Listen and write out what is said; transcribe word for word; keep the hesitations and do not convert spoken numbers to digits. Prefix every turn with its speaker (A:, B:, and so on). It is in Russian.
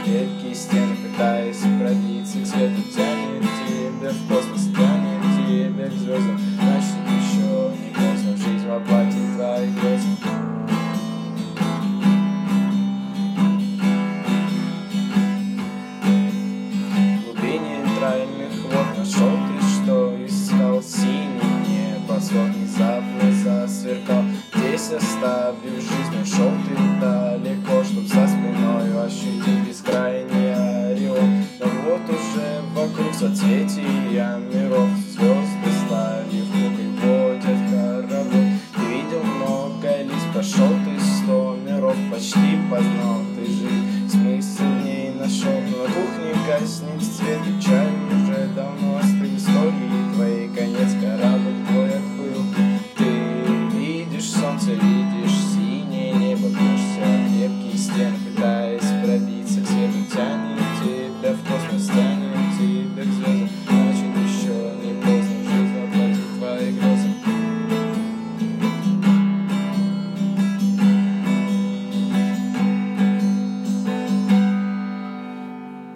A: ветки и стены, пытаясь пробиться к свету, тянет тебя в космос, тянет тебя к звездам. Значит, еще не поздно, жизнь воплотит твоих грез. В глубине нейтральных вод нашел ты, что искал, синий небосвод внезапно засверкал. Здесь, оставив жизнь, ушел ты далеко, чтоб за спиной ощутить бескрайний ореол. Но вот уже вокруг соцветия миров, звезды стали в круг и водят хоровод. Ты видел много лиц, прошел ты сто миров, почти познал ты жизнь, смысл в ней нашел. Но на кухне гаснет свет, печально